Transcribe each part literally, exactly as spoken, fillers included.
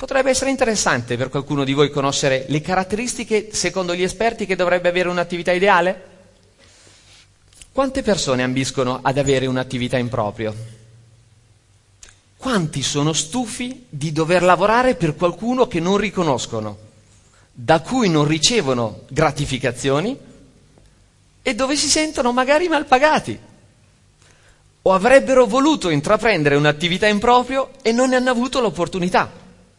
Potrebbe essere interessante per qualcuno di voi conoscere le caratteristiche, secondo gli esperti, che dovrebbe avere un'attività ideale? Quante persone ambiscono ad avere un'attività in proprio? Quanti sono stufi di dover lavorare per qualcuno che non riconoscono, da cui non ricevono gratificazioni e dove si sentono magari mal pagati? O avrebbero voluto intraprendere un'attività in proprio e non ne hanno avuto l'opportunità?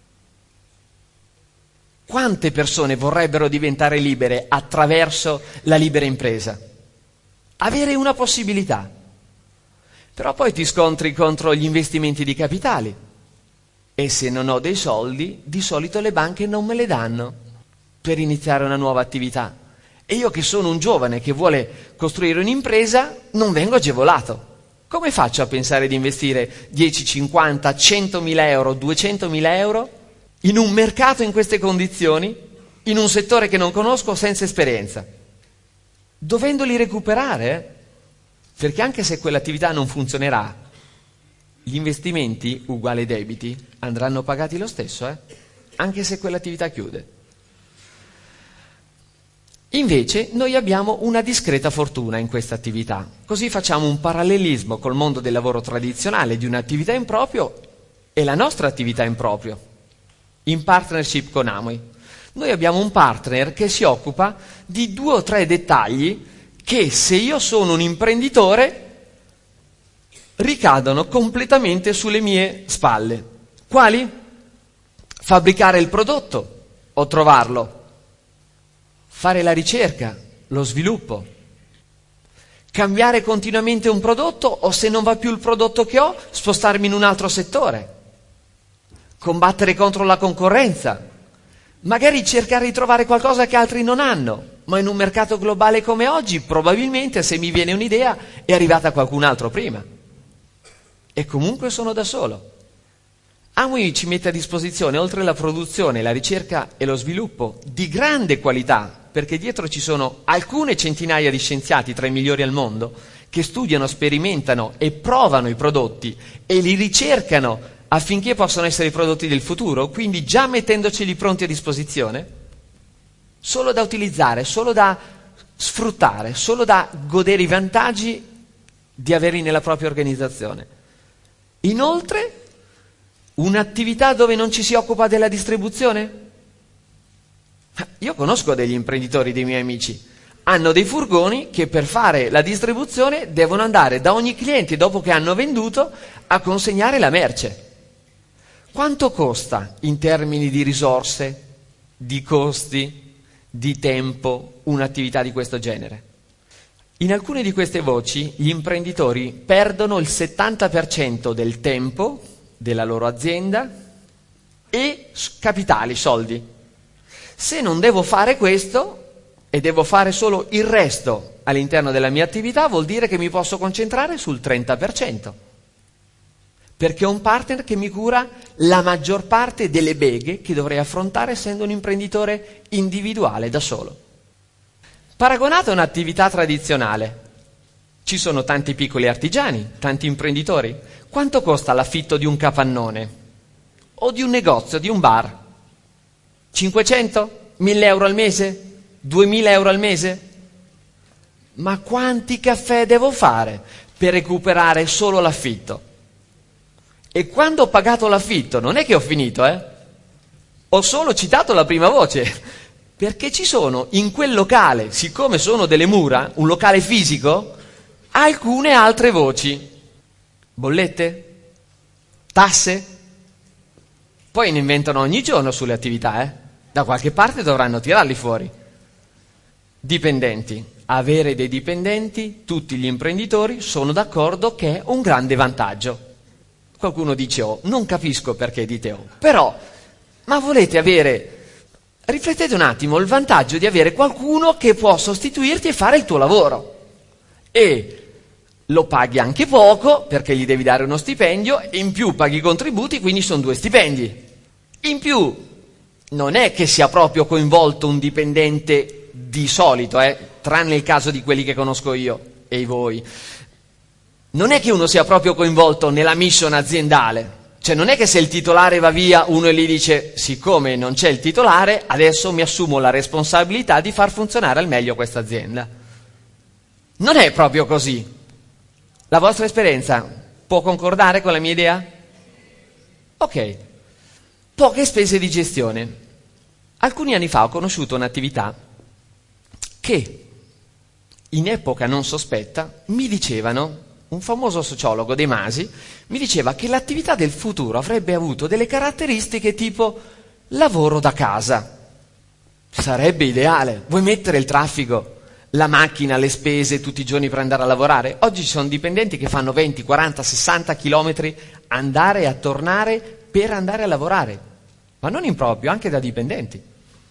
Quante persone vorrebbero diventare libere attraverso la libera impresa? Avere una possibilità. Però poi ti scontri contro gli investimenti di capitali e se non ho dei soldi, di solito le banche non me le danno per iniziare una nuova attività. E io che sono un giovane che vuole costruire un'impresa, non vengo agevolato. Come faccio a pensare di investire dieci, cinquanta, centomila euro, duecentomila euro in un mercato in queste condizioni, in un settore che non conosco, senza esperienza? Dovendoli recuperare, eh? Perché anche se quell'attività non funzionerà, gli investimenti, uguali debiti, andranno pagati lo stesso, eh? Anche se quell'attività chiude. Invece noi abbiamo una discreta fortuna in questa attività, così facciamo un parallelismo col mondo del lavoro tradizionale di un'attività in proprio e la nostra attività in proprio, in partnership con Amway. Noi abbiamo un partner che si occupa di due o tre dettagli che, se io sono un imprenditore, ricadono completamente sulle mie spalle. Quali? Fabbricare il prodotto o trovarlo, fare la ricerca, lo sviluppo, cambiare continuamente un prodotto o, se non va più il prodotto che ho, spostarmi in un altro settore, combattere contro la concorrenza, magari cercare di trovare qualcosa che altri non hanno, ma in un mercato globale come oggi probabilmente, se mi viene un'idea, è arrivata qualcun altro prima. E comunque sono da solo. Amway ci mette a disposizione, oltre la produzione, la ricerca e lo sviluppo, di grande qualità, perché dietro ci sono alcune centinaia di scienziati tra i migliori al mondo che studiano, sperimentano e provano i prodotti e li ricercano affinché possano essere i prodotti del futuro, quindi già mettendoceli pronti a disposizione, solo da utilizzare, solo da sfruttare, solo da godere i vantaggi di averli nella propria organizzazione. Inoltre, un'attività dove non ci si occupa della distribuzione? Io conosco degli imprenditori, dei miei amici, hanno dei furgoni che per fare la distribuzione devono andare da ogni cliente, dopo che hanno venduto, a consegnare la merce. Quanto costa in termini di risorse, di costi, di tempo un'attività di questo genere? In alcune di queste voci gli imprenditori perdono il settanta per cento del tempo della loro azienda e capitali, soldi. Se non devo fare questo e devo fare solo il resto all'interno della mia attività, vuol dire che mi posso concentrare sul trenta per cento. Perché ho un partner che mi cura la maggior parte delle beghe che dovrei affrontare essendo un imprenditore individuale, da solo. Paragonato a un'attività tradizionale, ci sono tanti piccoli artigiani, tanti imprenditori. Quanto costa l'affitto di un capannone? O di un negozio, di un bar? cinquecento? mille euro al mese? duemila euro al mese? Ma quanti caffè devo fare per recuperare solo l'affitto? E quando ho pagato l'affitto, non è che ho finito, eh? Ho solo citato la prima voce, perché ci sono in quel locale, siccome sono delle mura, un locale fisico, alcune altre voci. Bollette? Tasse? Poi ne inventano ogni giorno sulle attività, eh? Da qualche parte dovranno tirarli fuori. Dipendenti. Avere dei dipendenti, tutti gli imprenditori sono d'accordo che è un grande vantaggio. Qualcuno dice oh, non capisco perché dite oh, però, ma volete avere, riflettete un attimo, il vantaggio di avere qualcuno che può sostituirti e fare il tuo lavoro. E lo paghi anche poco, perché gli devi dare uno stipendio, e in più paghi i contributi, quindi sono due stipendi. In più, non è che sia proprio coinvolto un dipendente di solito, eh, tranne il caso di quelli che conosco io e voi. Non è che uno sia proprio coinvolto nella mission aziendale, Cioè non è che se il titolare va via uno gli dice siccome non c'è il titolare adesso mi assumo la responsabilità di far funzionare al meglio questa azienda. Non è proprio così. La vostra esperienza può concordare con la mia idea? Ok. Poche spese di gestione. Alcuni anni fa ho conosciuto un'attività che in epoca non sospetta mi dicevano, un famoso sociologo, De Masi, mi diceva che l'attività del futuro avrebbe avuto delle caratteristiche tipo lavoro da casa. Sarebbe ideale. Vuoi mettere il traffico, la macchina, le spese tutti i giorni per andare a lavorare? Oggi ci sono dipendenti che fanno venti, quaranta, sessanta chilometri andare e tornare per andare a lavorare, ma non in proprio, anche da dipendenti.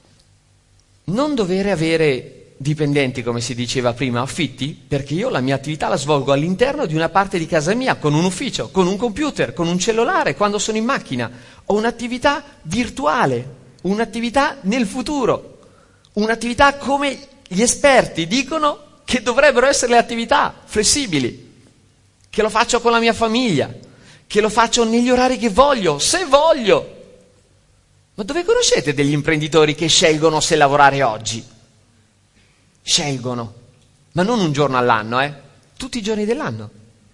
Non dover avere dipendenti, come si diceva prima, affitti, perché io la mia attività la svolgo all'interno di una parte di casa mia, con un ufficio, con un computer, con un cellulare, quando sono in macchina. Ho un'attività virtuale, un'attività nel futuro, un'attività come gli esperti dicono che dovrebbero essere le attività flessibili, che lo faccio con la mia famiglia, che lo faccio negli orari che voglio, se voglio. Ma dove conoscete degli imprenditori che scelgono se lavorare oggi? Scelgono, ma non un giorno all'anno, eh? Tutti i giorni dell'anno.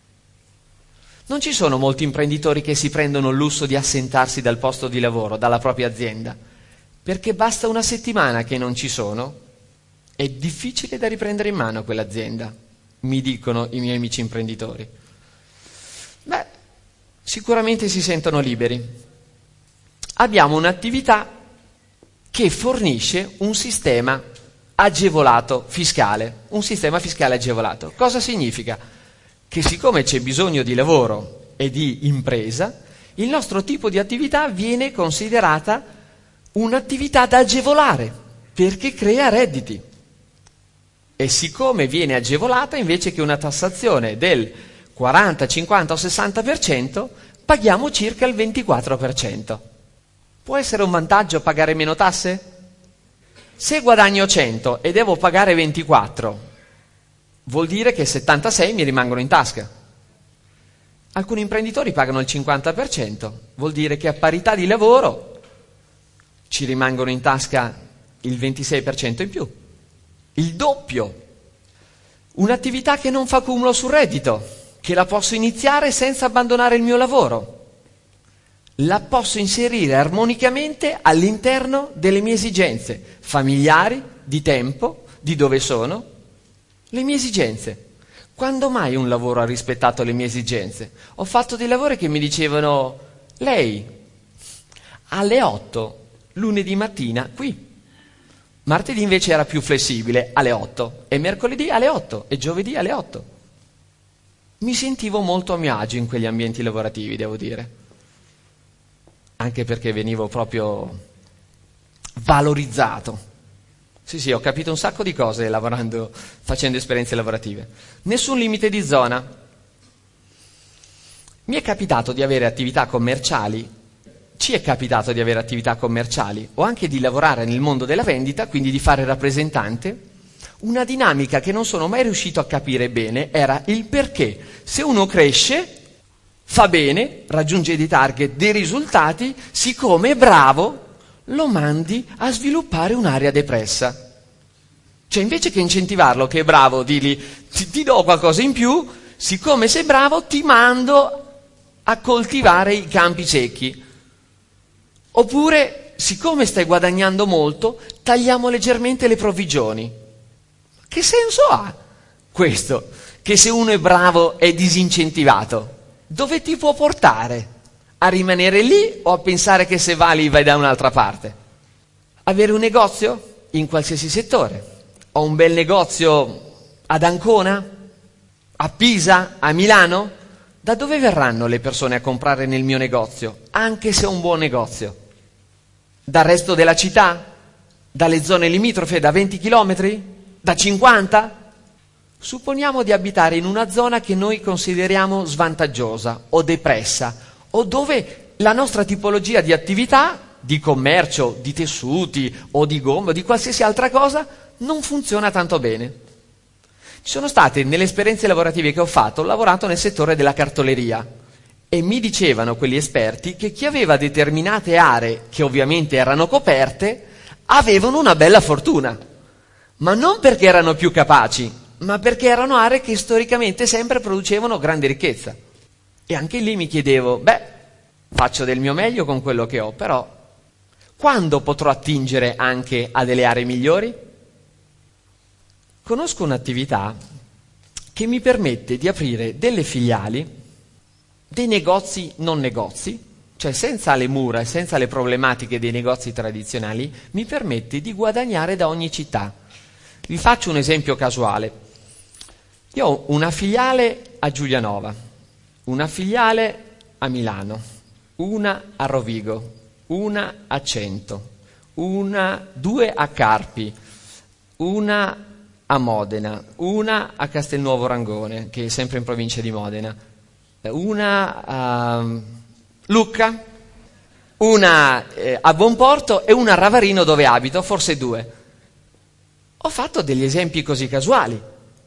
Non ci sono molti imprenditori che si prendono il lusso di assentarsi dal posto di lavoro, dalla propria azienda, perché basta una settimana che non ci sono, è difficile da riprendere in mano quell'azienda, mi dicono i miei amici imprenditori. Beh, sicuramente si sentono liberi. Abbiamo un'attività che fornisce un sistema agevolato fiscale, un sistema fiscale agevolato. Cosa significa? Che siccome c'è bisogno di lavoro e di impresa, il nostro tipo di attività viene considerata un'attività da agevolare, perché crea redditi. E siccome viene agevolata, invece che una tassazione del quaranta, cinquanta o sessanta per cento, paghiamo circa il ventiquattro per cento. Può essere un vantaggio pagare meno tasse? Se guadagno cento e devo pagare ventiquattro, vuol dire che settantasei mi rimangono in tasca. Alcuni imprenditori pagano il cinquanta per cento, vuol dire che a parità di lavoro ci rimangono in tasca il ventisei per cento in più, il doppio. Un'attività che non fa cumulo sul reddito, che la posso iniziare senza abbandonare il mio lavoro. La posso inserire armonicamente all'interno delle mie esigenze familiari, di tempo, di dove sono. Le mie esigenze. Quando mai un lavoro ha rispettato le mie esigenze? Ho fatto dei lavori che mi dicevano, lei alle otto, lunedì mattina, qui. Martedì invece era più flessibile, alle otto, e mercoledì alle otto, e giovedì alle otto. Mi sentivo molto a mio agio in quegli ambienti lavorativi, devo dire. Anche perché venivo proprio valorizzato. Sì, sì, ho capito un sacco di cose lavorando, facendo esperienze lavorative. Nessun limite di zona. Mi è capitato di avere attività commerciali, ci è capitato di avere attività commerciali o anche di lavorare nel mondo della vendita, quindi di fare rappresentante. Una dinamica che non sono mai riuscito a capire bene era il perché. Se uno cresce, fa bene, raggiunge dei target, dei risultati, siccome è bravo, lo mandi a sviluppare un'area depressa. Cioè invece che incentivarlo che è bravo, digli ti, ti do qualcosa in più, siccome sei bravo ti mando a coltivare i campi secchi. Oppure, siccome stai guadagnando molto, tagliamo leggermente le provvigioni. Che senso ha questo? Che se uno è bravo è disincentivato? Dove ti può portare? A rimanere lì o a pensare che se va lì vai da un'altra parte? Avere un negozio in qualsiasi settore. Ho un bel negozio ad Ancona, a Pisa, a Milano. Da dove verranno le persone a comprare nel mio negozio, anche se è un buon negozio? Dal resto della città? Dalle zone limitrofe, da venti chilometri? Da cinquanta? Supponiamo di abitare in una zona che noi consideriamo svantaggiosa o depressa, o dove la nostra tipologia di attività, di commercio, di tessuti o di gomma o di qualsiasi altra cosa, non funziona tanto bene. Ci sono state, nelle esperienze lavorative che ho fatto, ho lavorato nel settore della cartoleria E mi dicevano quegli esperti che chi aveva determinate aree, che ovviamente erano coperte, avevano una bella fortuna. Ma non perché erano più capaci, ma perché erano aree che storicamente sempre producevano grande ricchezza. E anche lì mi chiedevo, beh, faccio del mio meglio con quello che ho, però quando potrò attingere anche a delle aree migliori? Conosco un'attività che mi permette di aprire delle filiali, dei negozi non negozi, cioè senza le mura e senza le problematiche dei negozi tradizionali, mi permette di guadagnare da ogni città. Vi faccio un esempio casuale. Io ho una filiale a Giulianova, una filiale a Milano, una a Rovigo, una a Cento, una, due a Carpi, una a Modena, una a Castelnuovo Rangone, che è sempre in provincia di Modena, una a Lucca, una eh, a Buonporto e una a Ravarino dove abito, forse due. Ho fatto degli esempi così casuali.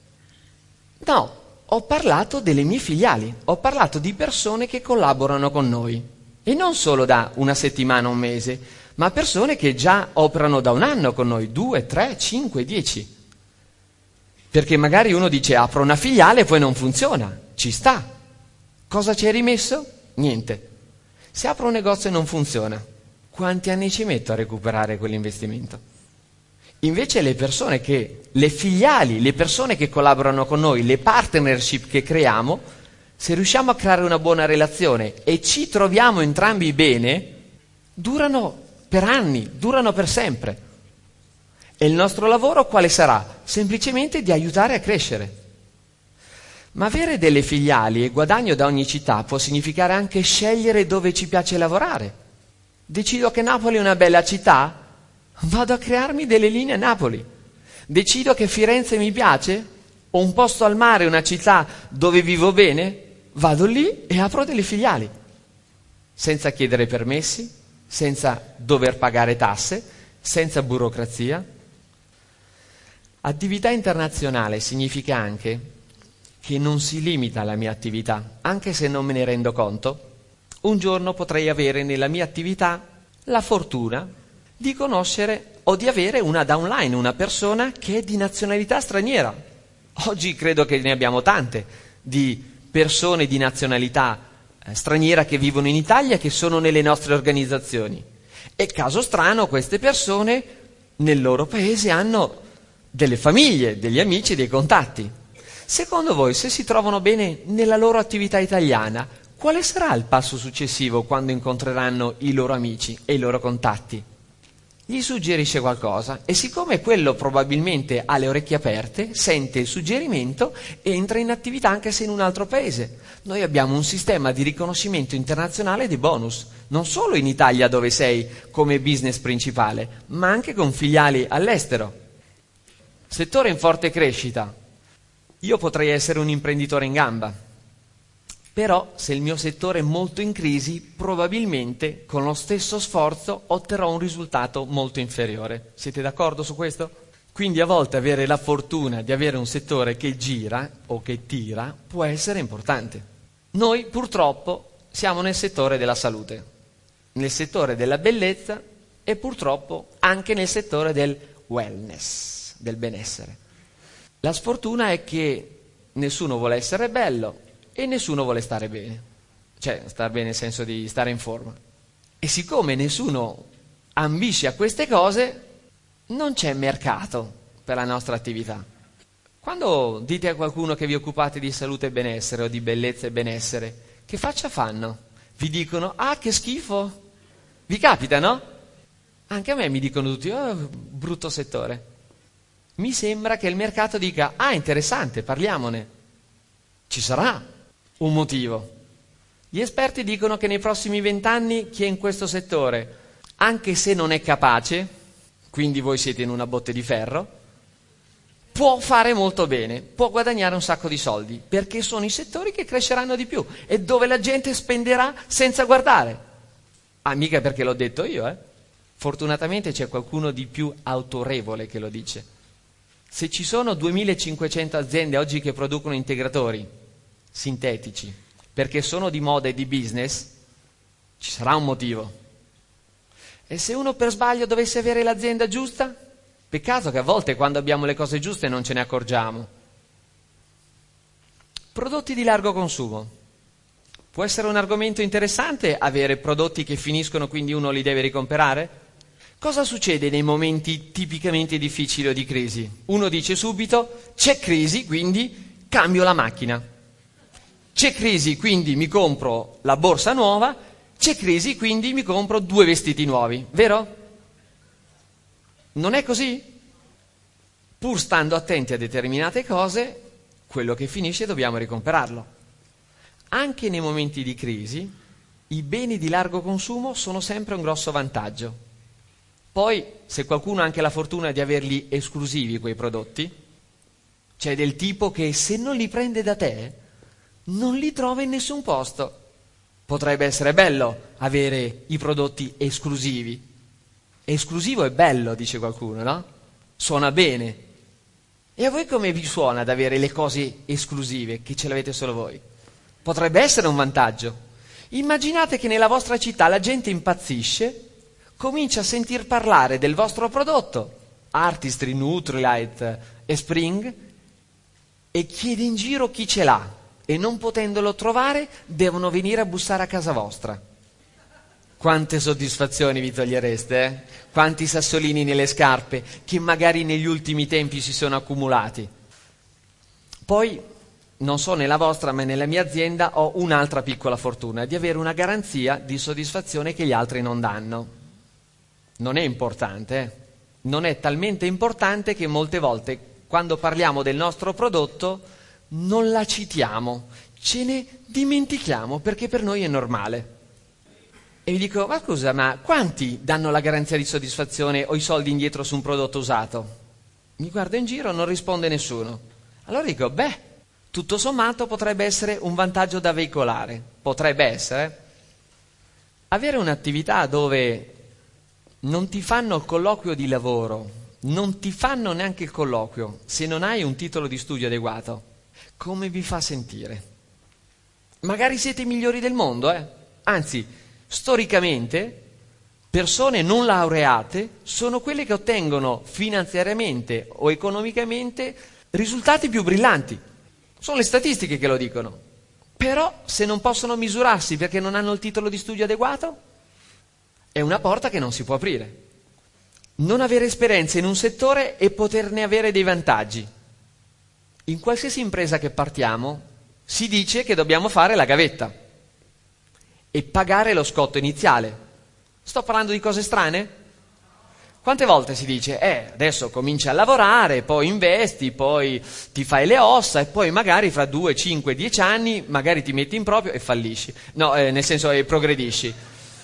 No, ho parlato delle mie filiali, ho parlato di persone che collaborano con noi. E non solo da una settimana o un mese, ma persone che già operano da un anno con noi, due, tre, cinque, dieci. Perché magari uno dice apro una filiale e poi non funziona, ci sta. Cosa ci hai rimesso? Niente. Se apro un negozio e non funziona, quanti anni ci metto a recuperare quell'investimento? Invece le persone che, le filiali, le persone che collaborano con noi, le partnership che creiamo, se riusciamo a creare una buona relazione e ci troviamo entrambi bene, durano per anni, durano per sempre. E il nostro lavoro quale sarà? Semplicemente di aiutare a crescere. Ma avere delle filiali e guadagno da ogni città può significare anche scegliere dove ci piace lavorare. Decido che Napoli è una bella città? Vado a crearmi delle linee a Napoli. Decido che Firenze mi piace? Ho un posto al mare, una città dove vivo bene? Vado lì e apro delle filiali. Senza chiedere permessi, senza dover pagare tasse, senza burocrazia. Attività internazionale significa anche che non si limita alla mia attività, anche se non me ne rendo conto. Un giorno potrei avere nella mia attività la fortuna di conoscere o di avere una downline, una persona che è di nazionalità straniera. Oggi credo che ne abbiamo tante di persone di nazionalità eh, straniera che vivono in Italia e che sono nelle nostre organizzazioni. E caso strano, queste persone nel loro paese hanno delle famiglie, degli amici, dei contatti. Secondo voi, se si trovano bene nella loro attività italiana, quale sarà il passo successivo quando incontreranno i loro amici e i loro contatti? Gli suggerisce qualcosa e siccome quello probabilmente ha le orecchie aperte, sente il suggerimento e entra in attività anche se in un altro paese. Noi abbiamo un sistema di riconoscimento internazionale di bonus, non solo in Italia dove sei come business principale, ma anche con filiali all'estero. Settore in forte crescita. Io potrei essere un imprenditore in gamba, però se il mio settore è molto in crisi, probabilmente con lo stesso sforzo otterrò un risultato molto inferiore. Siete d'accordo su questo? Quindi a volte avere la fortuna di avere un settore che gira o che tira può essere importante. Noi purtroppo siamo nel settore della salute, nel settore della bellezza e purtroppo anche nel settore del wellness, del benessere. La sfortuna è che nessuno vuole essere bello e nessuno vuole stare bene, cioè stare bene nel senso di stare in forma. E siccome nessuno ambisce a queste cose, non c'è mercato per la nostra attività. Quando dite a qualcuno che vi occupate di salute e benessere o di bellezza e benessere, che faccia fanno? Vi dicono, ah che schifo, vi capita, no? Anche a me mi dicono tutti, oh brutto settore. Mi sembra che il mercato dica, ah interessante, parliamone. Ci sarà un motivo. Gli esperti dicono che nei prossimi vent'anni chi è in questo settore, anche se non è capace, quindi voi siete in una botte di ferro, può fare molto bene, può guadagnare un sacco di soldi, perché sono i settori che cresceranno di più e dove la gente spenderà senza guardare. Ah, mica perché l'ho detto io, eh. Fortunatamente c'è qualcuno di più autorevole che lo dice. Se ci sono duemilacinquecento aziende oggi che producono integratori sintetici perché sono di moda e di business, ci sarà un motivo. E se uno per sbaglio dovesse avere l'azienda giusta? Peccato che a volte quando abbiamo le cose giuste non ce ne accorgiamo. Prodotti di largo consumo. Può essere un argomento interessante avere prodotti che finiscono, quindi uno li deve ricomperare? Cosa succede nei momenti tipicamente difficili o di crisi? Uno dice subito, c'è crisi, quindi cambio la macchina. C'è crisi, quindi mi compro la borsa nuova. C'è crisi, quindi mi compro due vestiti nuovi, vero? Non è così? Pur stando attenti a determinate cose, quello che finisce dobbiamo ricomperarlo. Anche nei momenti di crisi, i beni di largo consumo sono sempre un grosso vantaggio. Poi, se qualcuno ha anche la fortuna di averli esclusivi quei prodotti, c'è del tipo che se non li prende da te, non li trova in nessun posto. Potrebbe essere bello avere i prodotti esclusivi. Esclusivo è bello, dice qualcuno, no? Suona bene. E a voi come vi suona ad avere le cose esclusive, che ce l'avete solo voi? Potrebbe essere un vantaggio. Immaginate che nella vostra città la gente impazzisce, comincia a sentir parlare del vostro prodotto, Artistry, Nutrilite e Spring, e chiede in giro chi ce l'ha, e non potendolo trovare devono venire a bussare a casa vostra. Quante soddisfazioni vi togliereste, eh? Quanti sassolini nelle scarpe che magari negli ultimi tempi si sono accumulati. Poi, non so nella vostra, ma nella mia azienda ho un'altra piccola fortuna, di avere una garanzia di soddisfazione che gli altri non danno. Non è importante, eh? Non è talmente importante che molte volte, quando parliamo del nostro prodotto, non la citiamo, ce ne dimentichiamo perché per noi è normale. E vi dico, ma scusa, ma quanti danno la garanzia di soddisfazione o i soldi indietro su un prodotto usato? Mi guardo in giro, non risponde nessuno. Allora dico, beh, tutto sommato potrebbe essere un vantaggio da veicolare. Potrebbe essere. Avere un'attività dove non ti fanno il colloquio di lavoro, non ti fanno neanche il colloquio se non hai un titolo di studio adeguato, come vi fa sentire? Magari siete i migliori del mondo, eh? Anzi, storicamente, persone non laureate sono quelle che ottengono finanziariamente o economicamente risultati più brillanti. Sono le statistiche che lo dicono. Però, se non possono misurarsi perché non hanno il titolo di studio adeguato, è una porta che non si può aprire. Non avere esperienza in un settore e poterne avere dei vantaggi. In qualsiasi impresa che partiamo, si dice che dobbiamo fare la gavetta e pagare lo scotto iniziale. Sto parlando di cose strane? Quante volte si dice, eh, adesso cominci a lavorare, poi investi, poi ti fai le ossa e poi magari fra due, cinque, dieci anni magari ti metti in proprio e fallisci. No, eh, nel senso eh, progredisci.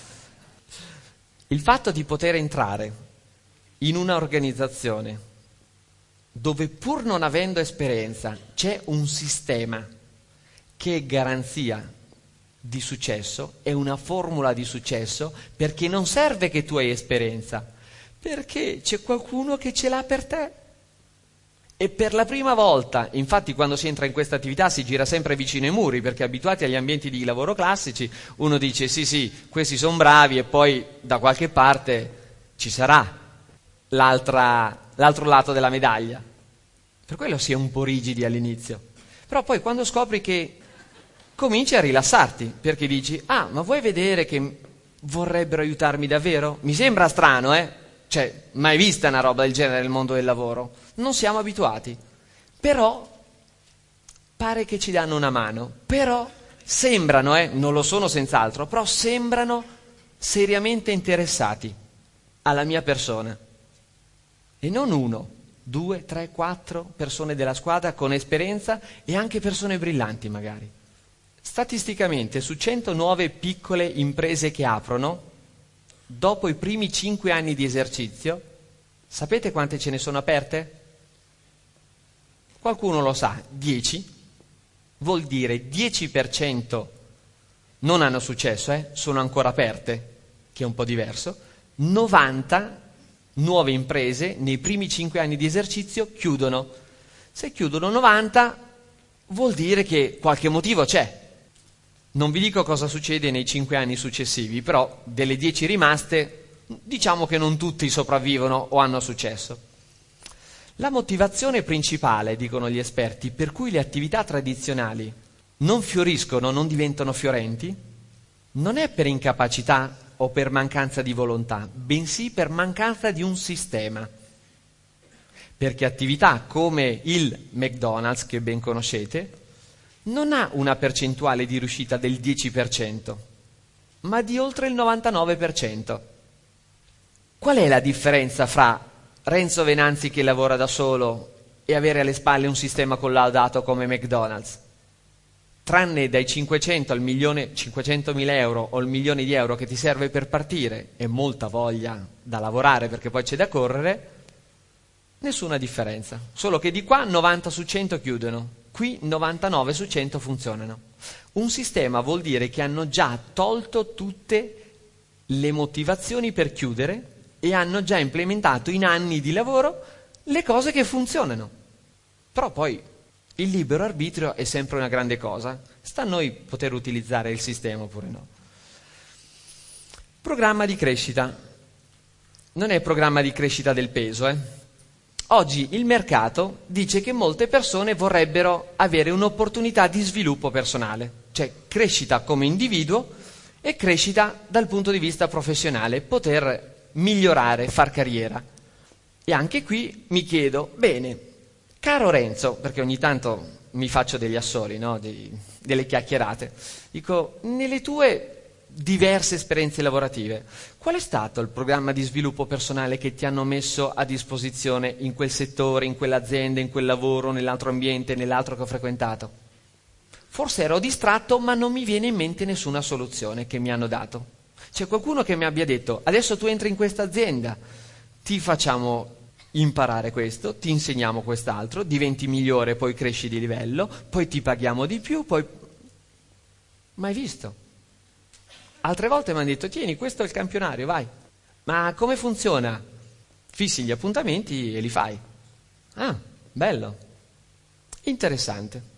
Il fatto di poter entrare in una organizzazione dove pur non avendo esperienza c'è un sistema che è garanzia di successo, è una formula di successo, perché non serve che tu hai esperienza, perché c'è qualcuno che ce l'ha per te. E per la prima volta, infatti quando si entra in questa attività si gira sempre vicino ai muri, perché abituati agli ambienti di lavoro classici, uno dice sì sì, questi sono bravi e poi da qualche parte ci sarà l'altra, l'altro lato della medaglia. Per quello si è un po' rigidi all'inizio. Però poi quando scopri che cominci a rilassarti, perché dici, ah, ma vuoi vedere che vorrebbero aiutarmi davvero? Mi sembra strano, eh? Cioè, mai vista una roba del genere nel mondo del lavoro? Non siamo abituati. Però, pare che ci danno una mano. Però, sembrano, eh? Non lo sono senz'altro, però sembrano seriamente interessati alla mia persona. E non uno, due, tre, quattro persone della squadra con esperienza e anche persone brillanti magari. Statisticamente, su cento nuove piccole imprese che aprono, dopo i primi cinque anni di esercizio, sapete quante ce ne sono aperte? Qualcuno lo sa, dieci. Vuol dire dieci per cento non hanno successo, eh? Sono ancora aperte, che è un po' diverso. novanta nuove imprese nei primi cinque anni di esercizio chiudono. Se chiudono novanta, vuol dire che qualche motivo c'è. Non vi dico cosa succede nei cinque anni successivi, però delle dieci rimaste, diciamo che non tutti sopravvivono o hanno successo. La motivazione principale, dicono gli esperti, per cui le attività tradizionali non fioriscono, non diventano fiorenti, non è per incapacità o per mancanza di volontà, bensì per mancanza di un sistema. Perché attività come il McDonald's, che ben conoscete, non ha una percentuale di riuscita del dieci per cento, ma di oltre il novantanove per cento. Qual è la differenza fra Renzo Venanzi che lavora da solo e avere alle spalle un sistema collaudato come McDonald's? Tranne dai cinquecento al milione, cinquecentomila euro o il milione di euro che ti serve per partire e molta voglia da lavorare perché poi c'è da correre, nessuna differenza. Solo che di qua novanta su cento chiudono, qui novantanove su cento funzionano. Un sistema vuol dire che hanno già tolto tutte le motivazioni per chiudere e hanno già implementato in anni di lavoro le cose che funzionano. Però poi il libero arbitrio è sempre una grande cosa, sta a noi poter utilizzare il sistema oppure no. Programma di crescita. Non è programma di crescita del peso, eh? Oggi il mercato dice che molte persone vorrebbero avere un'opportunità di sviluppo personale, cioè crescita come individuo e crescita dal punto di vista professionale, poter migliorare, far carriera. E anche qui mi chiedo, bene, caro Renzo, perché ogni tanto mi faccio degli assoli, no? Dei, delle chiacchierate, dico, nelle tue diverse esperienze lavorative, qual è stato il programma di sviluppo personale che ti hanno messo a disposizione in quel settore, in quell'azienda, in quel lavoro, nell'altro ambiente, nell'altro che ho frequentato? Forse ero distratto, ma non mi viene in mente nessuna soluzione che mi hanno dato. C'è qualcuno che mi abbia detto, adesso tu entri in questa azienda, ti facciamo imparare questo, ti insegniamo quest'altro, diventi migliore, poi cresci di livello, poi ti paghiamo di più, poi... Mai visto? Altre volte mi hanno detto, tieni, questo è il campionario, vai. Ma come funziona? Fissi gli appuntamenti e li fai. Ah, bello. Interessante.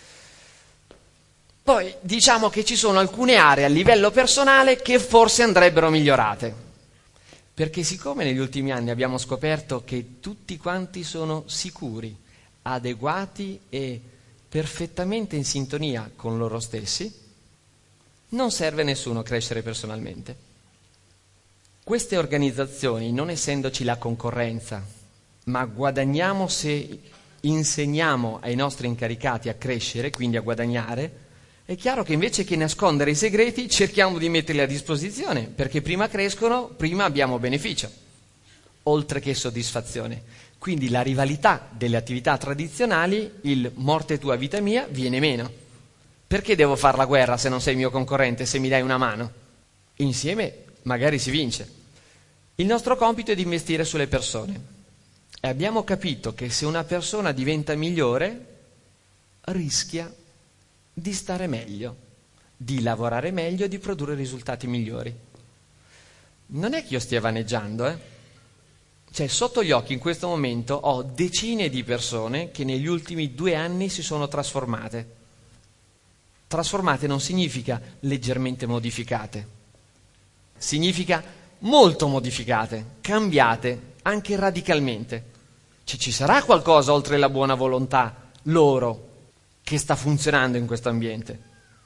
Poi diciamo che ci sono alcune aree a livello personale che forse andrebbero migliorate. Perché siccome negli ultimi anni abbiamo scoperto che tutti quanti sono sicuri, adeguati e perfettamente in sintonia con loro stessi, non serve a nessuno crescere personalmente. Queste organizzazioni, non essendoci la concorrenza, ma guadagniamo se insegniamo ai nostri incaricati a crescere, quindi a guadagnare, è chiaro che invece che nascondere i segreti cerchiamo di metterli a disposizione, perché prima crescono, prima abbiamo beneficio, oltre che soddisfazione. Quindi la rivalità delle attività tradizionali, il morte tua, vita mia, viene meno. Perché devo fare la guerra se non sei mio concorrente, se mi dai una mano? Insieme magari si vince. Il nostro compito è di investire sulle persone. E abbiamo capito che se una persona diventa migliore, rischia di stare meglio, di lavorare meglio e di produrre risultati migliori. Non è che io stia vaneggiando, eh? Cioè, sotto gli occhi in questo momento ho decine di persone che negli ultimi due anni si sono trasformate. Trasformate non significa leggermente modificate, significa molto modificate, cambiate, anche radicalmente. Cioè, ci sarà qualcosa oltre la buona volontà loro che sta funzionando in questo ambiente.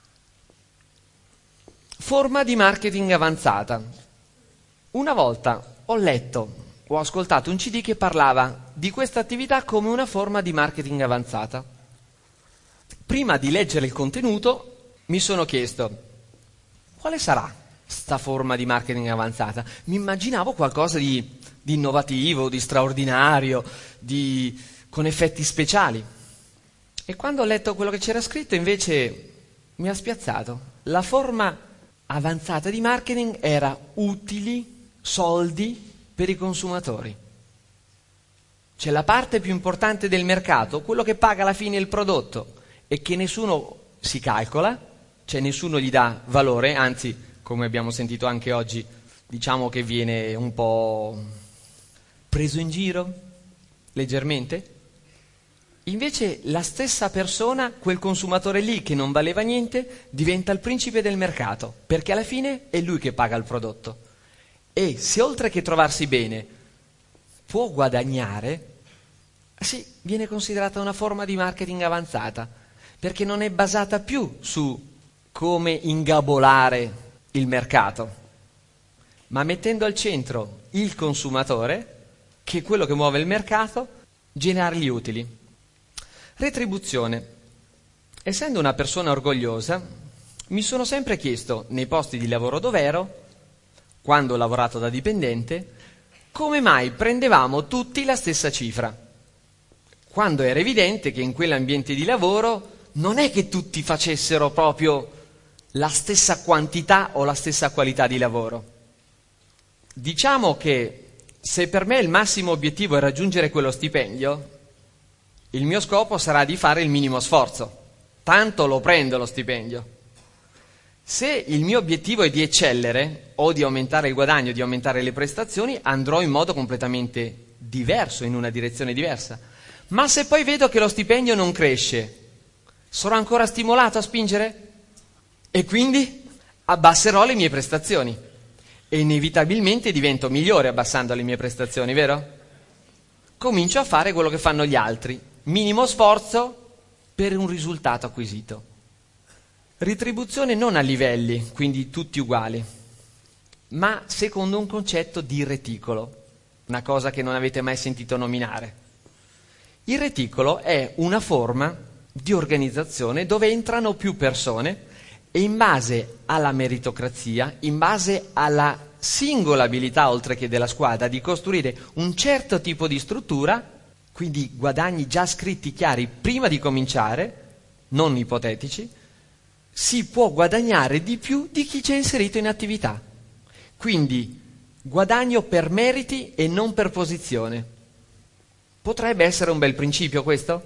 Forma di marketing avanzata. Una volta ho letto, ho ascoltato un C D che parlava di questa attività come una forma di marketing avanzata. Prima di leggere il contenuto mi sono chiesto, quale sarà sta forma di marketing avanzata? Mi immaginavo qualcosa di, di innovativo, di straordinario, di, con effetti speciali. E quando ho letto quello che c'era scritto invece mi ha spiazzato. La forma avanzata di marketing era utili, soldi per i consumatori. Cioè la parte più importante del mercato, quello che paga alla fine il prodotto e che nessuno si calcola, cioè nessuno gli dà valore, anzi, come abbiamo sentito anche oggi, diciamo che viene un po' preso in giro, leggermente. Invece la stessa persona, quel consumatore lì che non valeva niente, diventa il principe del mercato, perché alla fine è lui che paga il prodotto. E se oltre che trovarsi bene può guadagnare, sì, viene considerata una forma di marketing avanzata, perché non è basata più su come ingabolare il mercato, ma mettendo al centro il consumatore, che è quello che muove il mercato, generargli utili. Retribuzione. Essendo una persona orgogliosa, mi sono sempre chiesto, nei posti di lavoro dov'ero, quando ho lavorato da dipendente, come mai prendevamo tutti la stessa cifra, quando era evidente che in quell'ambiente di lavoro non è che tutti facessero proprio la stessa quantità o la stessa qualità di lavoro. Diciamo che se per me il massimo obiettivo è raggiungere quello stipendio, il mio scopo sarà di fare il minimo sforzo, tanto lo prendo lo stipendio. Se il mio obiettivo è di eccellere o di aumentare il guadagno, di aumentare le prestazioni, andrò in modo completamente diverso, in una direzione diversa. Ma se poi vedo che lo stipendio non cresce, sarò ancora stimolato a spingere? E quindi abbasserò le mie prestazioni e inevitabilmente divento migliore abbassando le mie prestazioni, vero? Comincio a fare quello che fanno gli altri, minimo sforzo per un risultato acquisito. Ritribuzione non a livelli, quindi tutti uguali, ma secondo un concetto di reticolo, una cosa che non avete mai sentito nominare. Il reticolo è una forma di organizzazione dove entrano più persone e in base alla meritocrazia, in base alla singola abilità, oltre che della squadra, di costruire un certo tipo di struttura, quindi guadagni già scritti chiari prima di cominciare, non ipotetici, si può guadagnare di più di chi ci è inserito in attività. Quindi guadagno per meriti e non per posizione. Potrebbe essere un bel principio questo?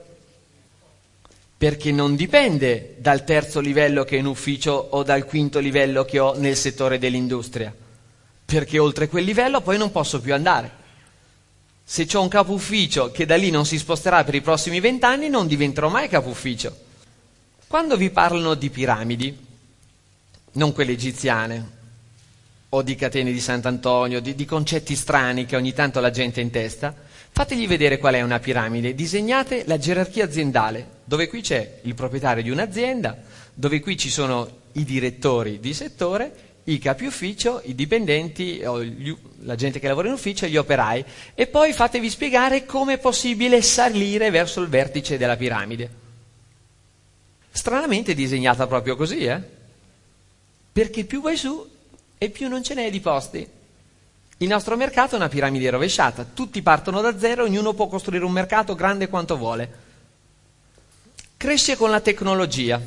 Perché non dipende dal terzo livello che ho in ufficio o dal quinto livello che ho nel settore dell'industria, perché oltre quel livello poi non posso più andare. Se ho un capo ufficio che da lì non si sposterà per i prossimi vent'anni, non diventerò mai capo ufficio. Quando vi parlano di piramidi, non quelle egiziane, o di catene di Sant'Antonio, di, di concetti strani che ogni tanto la gente ha in testa, fategli vedere qual è una piramide, disegnate la gerarchia aziendale, dove qui c'è il proprietario di un'azienda, dove qui ci sono i direttori di settore, i capi ufficio, i dipendenti, o gli, la gente che lavora in ufficio e gli operai, e poi fatevi spiegare come è possibile salire verso il vertice della piramide. Stranamente è disegnata proprio così, eh? Perché più vai su e più non ce n'è di posti. Il nostro mercato è una piramide rovesciata, tutti partono da zero, ognuno può costruire un mercato grande quanto vuole. Cresce con la tecnologia.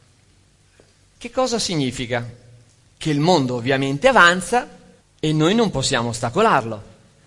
Che cosa significa? Che il mondo ovviamente avanza e noi non possiamo ostacolarlo.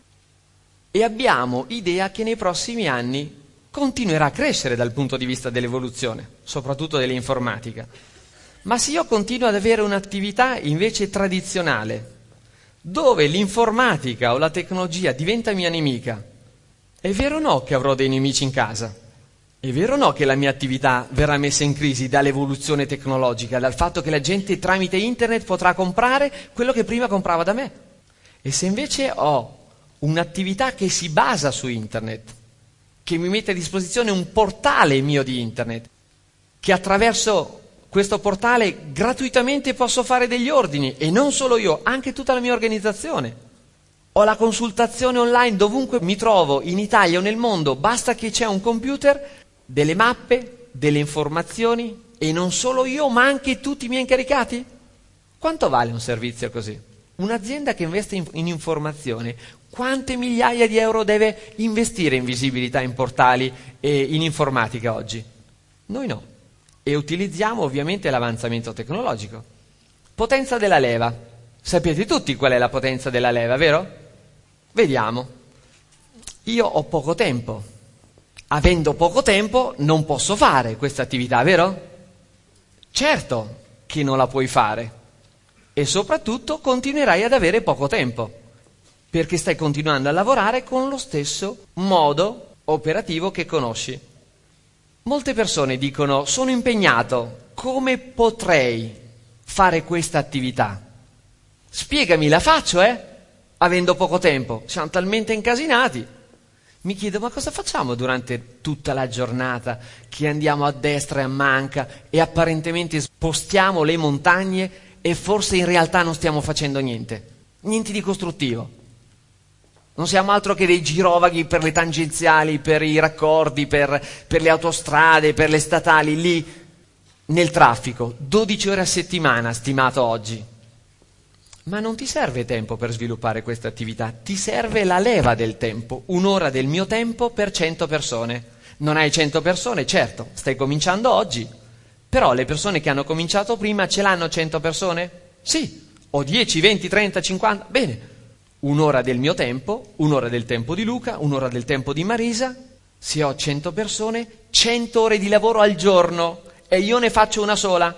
E abbiamo idea che nei prossimi anni continuerà a crescere dal punto di vista dell'evoluzione, soprattutto dell'informatica. Ma se io continuo ad avere un'attività invece tradizionale, dove l'informatica o la tecnologia diventa mia nemica, è vero o no che avrò dei nemici in casa? È vero o no che la mia attività verrà messa in crisi dall'evoluzione tecnologica, dal fatto che la gente tramite internet potrà comprare quello che prima comprava da me? E se invece ho un'attività che si basa su internet, che mi mette a disposizione un portale mio di internet, che attraverso questo portale gratuitamente posso fare degli ordini, e non solo io, anche tutta la mia organizzazione. Ho la consultazione online dovunque mi trovo, in Italia o nel mondo, basta che c'è un computer, delle mappe, delle informazioni, e non solo io, ma anche tutti i miei incaricati? Quanto vale un servizio così? Un'azienda che investe in, in informazione, quante migliaia di euro deve investire in visibilità, in portali e in informatica oggi? Noi no. E utilizziamo ovviamente l'avanzamento tecnologico. Potenza della leva. Sapete tutti qual è la potenza della leva, vero? Vediamo. Io ho poco tempo. Avendo poco tempo non posso fare questa attività, vero? Certo che non la puoi fare. E soprattutto continuerai ad avere poco tempo, perché stai continuando a lavorare con lo stesso modo operativo che conosci. Molte persone dicono: sono impegnato, come potrei fare questa attività? Spiegami, la faccio, eh? Avendo poco tempo, siamo talmente incasinati. Mi chiedo: ma cosa facciamo durante tutta la giornata che andiamo a destra e a manca e apparentemente spostiamo le montagne e forse in realtà non stiamo facendo niente, niente di costruttivo. Non siamo altro che dei girovaghi per le tangenziali, per i raccordi, per, per le autostrade, per le statali, lì nel traffico, dodici ore a settimana, stimato oggi. Ma non ti serve tempo per sviluppare questa attività, ti serve la leva del tempo, un'ora del mio tempo per cento persone. Non hai cento persone, certo, stai cominciando oggi, però le persone che hanno cominciato prima ce l'hanno cento persone? Sì, o dieci, venti, trenta, cinquanta, bene. Un'ora del mio tempo, un'ora del tempo di Luca, un'ora del tempo di Marisa. Se ho cento persone, cento ore di lavoro al giorno e io ne faccio una sola.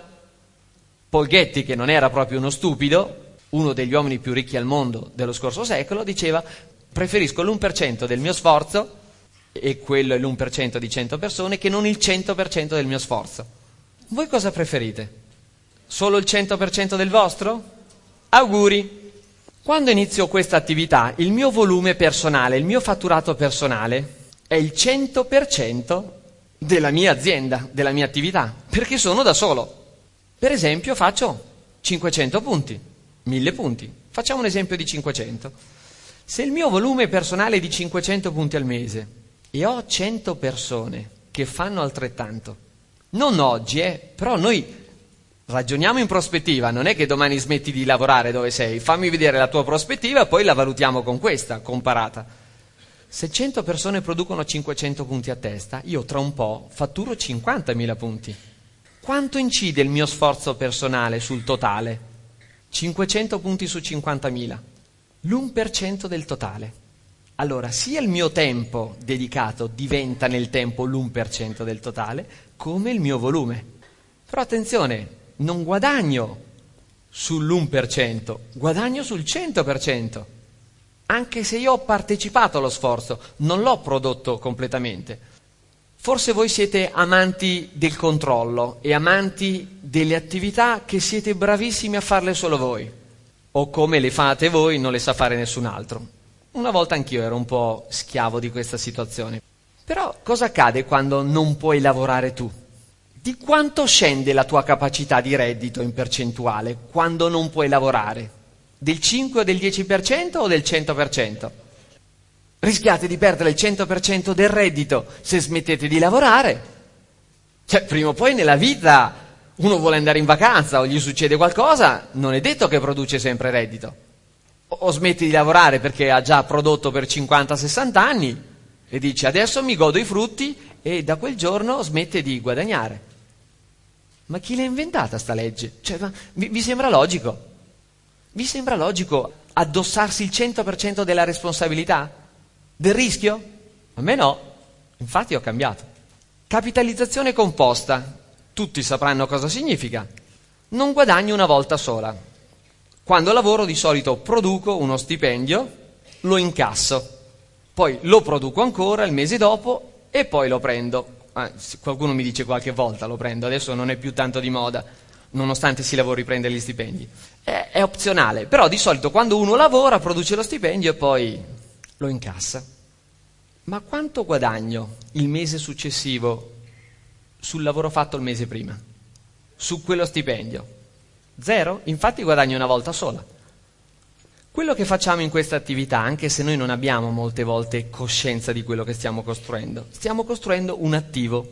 Paul Getty, che non era proprio uno stupido, uno degli uomini più ricchi al mondo dello scorso secolo, diceva: preferisco l'uno per cento del mio sforzo, e quello è l'uno per cento di cento persone, che non il cento per cento del mio sforzo. Voi cosa preferite? Solo il cento per cento del vostro? Auguri! Quando inizio questa attività, il mio volume personale, il mio fatturato personale è il cento per cento della mia azienda, della mia attività, perché sono da solo. Per esempio faccio cinquecento punti, mille punti. Facciamo un esempio di cinquecento. Se il mio volume personale è di cinquecento punti al mese e ho cento persone che fanno altrettanto, non oggi, eh, però noi ragioniamo in prospettiva, non è che domani smetti di lavorare dove sei, fammi vedere la tua prospettiva e poi la valutiamo con questa, comparata. Se cento persone producono cinquecento punti a testa, io tra un po' fatturo cinquantamila punti. Quanto incide il mio sforzo personale sul totale? cinquecento punti su cinquantamila, l'uno per cento del totale. Allora, sia il mio tempo dedicato diventa nel tempo l'uno per cento del totale, come il mio volume. Però attenzione, non guadagno sull'uno per cento, guadagno sul cento per cento. Anche se io ho partecipato allo sforzo, non l'ho prodotto completamente. Forse voi siete amanti del controllo e amanti delle attività che siete bravissimi a farle solo voi, o come le fate voi non le sa fare nessun altro. Una volta anch'io ero un po' schiavo di questa situazione. Però cosa accade quando non puoi lavorare tu? Di quanto scende la tua capacità di reddito in percentuale quando non puoi lavorare? Del cinque o del dieci per cento o del cento per cento? Rischiate di perdere il cento per cento del reddito se smettete di lavorare. Cioè, prima o poi nella vita uno vuole andare in vacanza o gli succede qualcosa, non è detto che produce sempre reddito. O smetti di lavorare perché ha già prodotto per cinquanta sessanta anni e dice: adesso mi godo i frutti, e da quel giorno smette di guadagnare. Ma chi l'ha inventata sta legge? Cioè, ma vi, vi sembra logico? Vi sembra logico addossarsi il cento per cento della responsabilità? Del rischio? A me no, infatti ho cambiato. Capitalizzazione composta, tutti sapranno cosa significa. Non guadagno una volta sola. Quando lavoro di solito produco uno stipendio, lo incasso, poi lo produco ancora il mese dopo e poi lo prendo. Ah, qualcuno mi dice qualche volta lo prendo, adesso non è più tanto di moda, nonostante si lavori prendere gli stipendi. È, è opzionale, però di solito quando uno lavora produce lo stipendio e poi lo incassa. Ma quanto guadagno il mese successivo sul lavoro fatto il mese prima? Su quello stipendio? Zero? Infatti guadagno una volta sola. Quello che facciamo in questa attività, anche se noi non abbiamo molte volte coscienza di quello che stiamo costruendo, stiamo costruendo un attivo.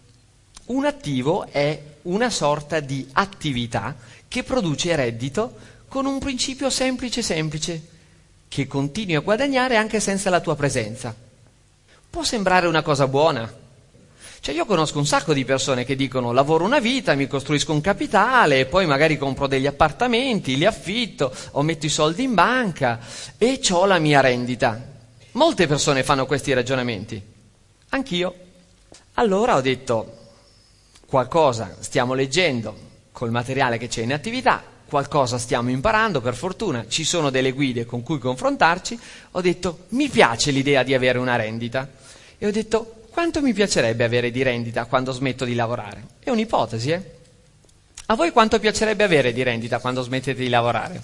Un attivo è una sorta di attività che produce reddito con un principio semplice semplice, che continui a guadagnare anche senza la tua presenza. Può sembrare una cosa buona. Cioè, io conosco un sacco di persone che dicono: lavoro una vita, mi costruisco un capitale e poi magari compro degli appartamenti, li affitto o metto i soldi in banca e ho la mia rendita. Molte persone fanno questi ragionamenti, anch'io. Allora ho detto: qualcosa stiamo leggendo col materiale che c'è in attività, qualcosa stiamo imparando, per fortuna ci sono delle guide con cui confrontarci. Ho detto: mi piace l'idea di avere una rendita. E ho detto: quanto mi piacerebbe avere di rendita quando smetto di lavorare? È un'ipotesi, eh? A voi quanto piacerebbe avere di rendita quando smettete di lavorare?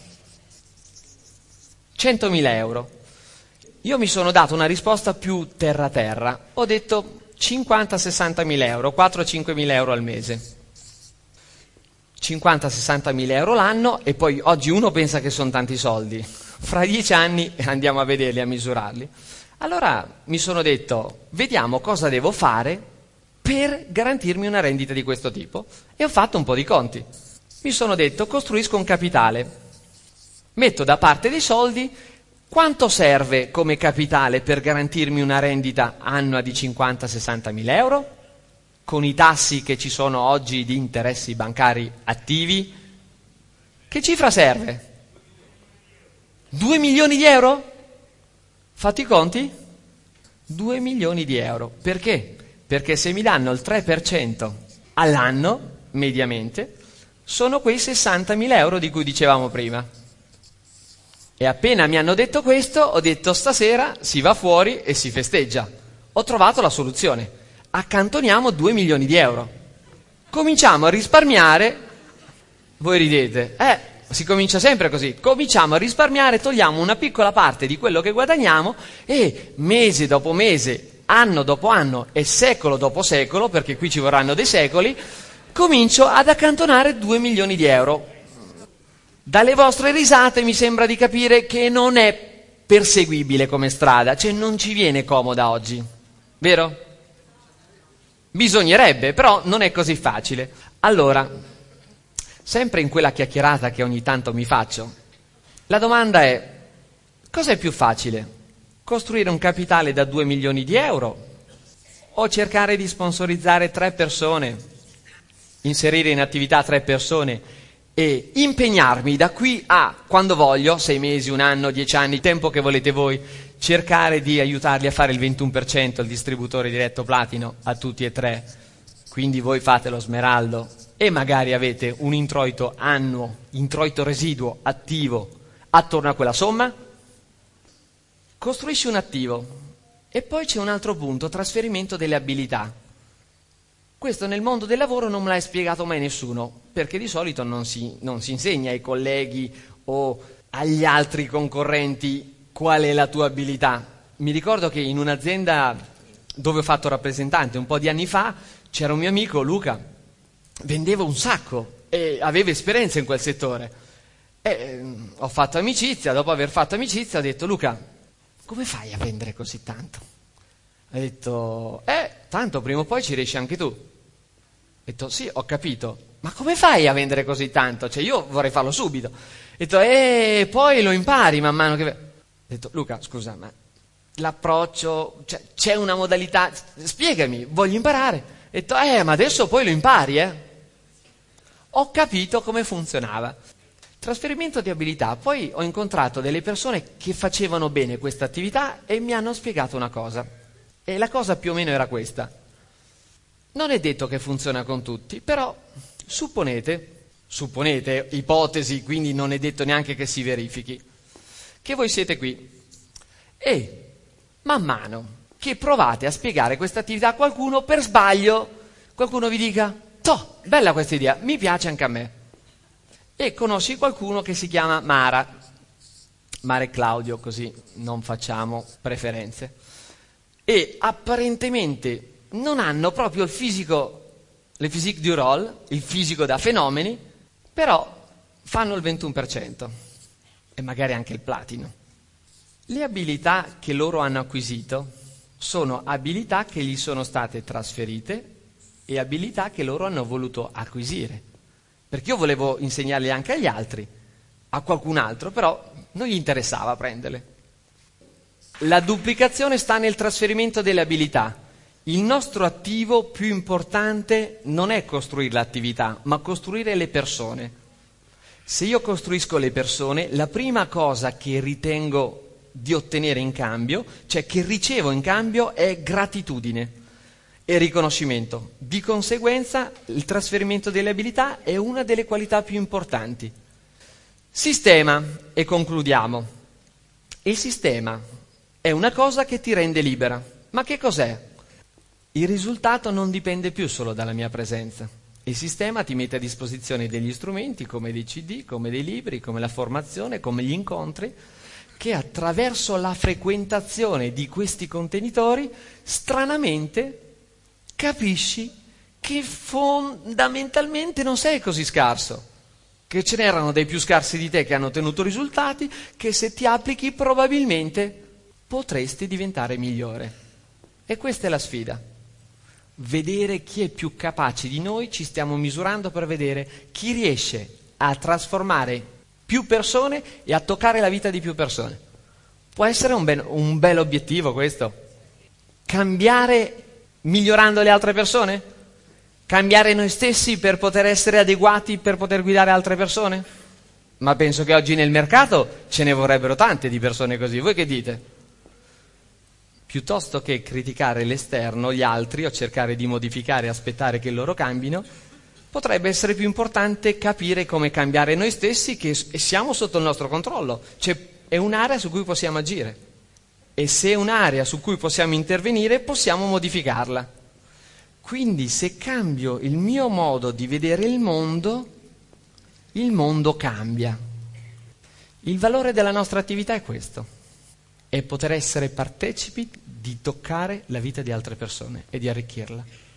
centomila euro. Io mi sono dato una risposta più terra-terra. Ho detto cinquanta sessanta mila euro, quattro cinque mila euro al mese. cinquanta sessanta mila euro l'anno, e poi oggi uno pensa che sono tanti soldi. Fra dieci anni andiamo a vederli, a misurarli. Allora mi sono detto, vediamo cosa devo fare per garantirmi una rendita di questo tipo. E ho fatto un po' di conti. Mi sono detto, costruisco un capitale, metto da parte dei soldi. Quanto serve come capitale per garantirmi una rendita annua di cinquanta sessanta mila euro? Con i tassi che ci sono oggi di interessi bancari attivi? Che cifra serve? due milioni di euro? Fate i conti? due milioni di euro. Perché? Perché se mi danno il tre per cento all'anno, mediamente, sono quei sessantamila euro di cui dicevamo prima. E appena mi hanno detto questo, ho detto stasera si va fuori e si festeggia. Ho trovato la soluzione. Accantoniamo due milioni di euro. Cominciamo a risparmiare. Voi ridete. Eh, si comincia sempre così. Cominciamo a risparmiare, togliamo una piccola parte di quello che guadagniamo e mese dopo mese, anno dopo anno e secolo dopo secolo, perché qui ci vorranno dei secoli, comincio ad accantonare due milioni di euro. Dalle vostre risate mi sembra di capire che non è perseguibile come strada, cioè non ci viene comoda oggi, vero? Bisognerebbe, però non è così facile. Allora, sempre in quella chiacchierata che ogni tanto mi faccio, la domanda è, cos'è più facile? Costruire un capitale da due milioni di euro o cercare di sponsorizzare tre persone, inserire in attività tre persone e impegnarmi da qui a quando voglio, sei mesi, un anno, dieci anni, il tempo che volete voi, cercare di aiutarli a fare il ventuno per cento, il distributore diretto platino, a tutti e tre. Quindi voi fate lo smeraldo e magari avete un introito annuo, introito residuo, attivo, attorno a quella somma. Costruisci un attivo e poi c'è un altro punto, trasferimento delle abilità. Questo nel mondo del lavoro non me l'ha spiegato mai nessuno, perché di solito non si, non si insegna ai colleghi o agli altri concorrenti qual è la tua abilità. Mi ricordo che in un'azienda dove ho fatto rappresentante un po' di anni fa c'era un mio amico, Luca, vendeva un sacco e aveva esperienza in quel settore. E, eh, ho fatto amicizia, dopo aver fatto amicizia ho detto, Luca, come fai a vendere così tanto? Ha detto, eh, tanto prima o poi ci riesci anche tu. Ho detto, sì, ho capito, ma come fai a vendere così tanto? Cioè, io vorrei farlo subito. Ho detto, eh, poi lo impari man mano che... Ho detto, Luca, scusa, ma l'approccio, cioè, c'è una modalità, spiegami, voglio imparare. Ho detto, eh, ma adesso poi lo impari, eh. Ho capito come funzionava. Trasferimento di abilità. Poi ho incontrato delle persone che facevano bene questa attività e mi hanno spiegato una cosa. E la cosa più o meno era questa. Non è detto che funziona con tutti, però supponete, supponete, ipotesi, quindi non è detto neanche che si verifichi, che voi siete qui e man mano che provate a spiegare questa attività a qualcuno, per sbaglio qualcuno vi dica, toh, bella questa idea, mi piace anche a me. E conosci qualcuno che si chiama Mara, Mara e Claudio, così non facciamo preferenze, e apparentemente non hanno proprio il fisico, le physique du rôle, il fisico da fenomeni, però fanno il ventuno per cento e magari anche il platino. Le abilità che loro hanno acquisito sono abilità che gli sono state trasferite e abilità che loro hanno voluto acquisire. Perché io volevo insegnarle anche agli altri, a qualcun altro, però non gli interessava prenderle. La duplicazione sta nel trasferimento delle abilità. Il nostro attivo più importante non è costruire l'attività, ma costruire le persone. Se io costruisco le persone, la prima cosa che ritengo di ottenere in cambio, cioè che ricevo in cambio, è gratitudine e riconoscimento. Di conseguenza, il trasferimento delle abilità è una delle qualità più importanti. Sistema, e concludiamo. Il sistema è una cosa che ti rende libera. Ma che cos'è? il risultato non dipende più solo dalla mia presenza. Il sistema ti mette a disposizione degli strumenti come dei C D, come dei libri, come la formazione, come gli incontri, che attraverso la frequentazione di questi contenitori stranamente capisci che fondamentalmente non sei così scarso, che ce n'erano dei più scarsi di te che hanno ottenuto risultati, che se ti applichi probabilmente potresti diventare migliore. E questa è la sfida. Vedere chi è più capace di noi, ci stiamo misurando per vedere chi riesce a trasformare più persone e a toccare la vita di più persone. Può essere un, ben, un bel obiettivo questo? Cambiare migliorando le altre persone? Cambiare noi stessi per poter essere adeguati, per poter guidare altre persone? Ma penso che oggi nel mercato ce ne vorrebbero tante di persone così. Voi che dite? Piuttosto che criticare l'esterno, gli altri, o cercare di modificare e aspettare che loro cambino, potrebbe essere più importante capire come cambiare noi stessi, che siamo sotto il nostro controllo. Cioè, è un'area su cui possiamo agire. E se è un'area su cui possiamo intervenire, possiamo modificarla. Quindi se cambio il mio modo di vedere il mondo, il mondo cambia. Il valore della nostra attività è questo. È poter essere partecipi di toccare la vita di altre persone e di arricchirla.